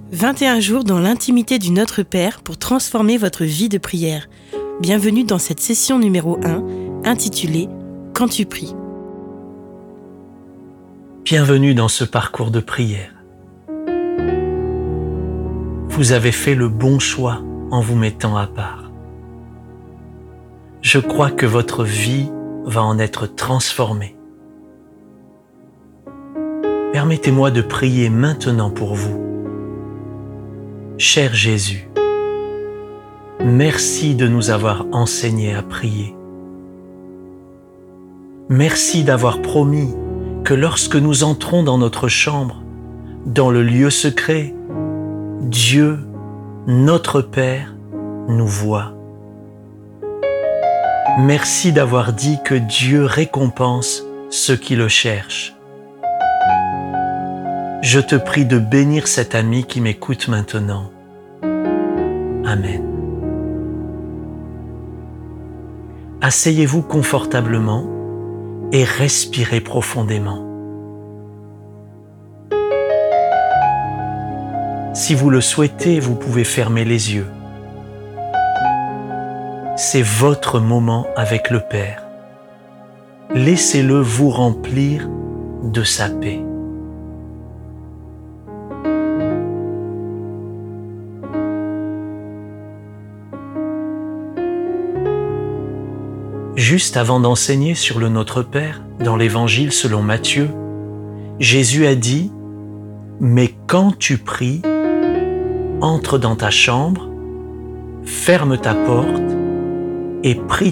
21 jours dans l'intimité du Notre Père pour transformer votre vie de prière. Bienvenue dans cette session numéro 1, intitulée « Quand tu pries ». Bienvenue dans ce parcours de prière. Vous avez fait le bon choix en vous mettant à part. Je crois que votre vie va en être transformée. Permettez-moi de prier maintenant pour vous. Cher Jésus, merci de nous avoir enseigné à prier. Merci d'avoir promis que lorsque nous entrons dans notre chambre, dans le lieu secret, Dieu, notre Père, nous voit. Merci d'avoir dit que Dieu récompense ceux qui le cherchent. Je te prie de bénir cet ami qui m'écoute maintenant. Amen. Asseyez-vous confortablement et respirez profondément. Si vous le souhaitez, vous pouvez fermer les yeux. C'est votre moment avec le Père. Laissez-le vous remplir de sa paix. Juste avant d'enseigner sur le Notre Père, dans l'Évangile selon Matthieu, Jésus a dit « Mais quand tu pries, entre dans ta chambre, ferme ta porte et prie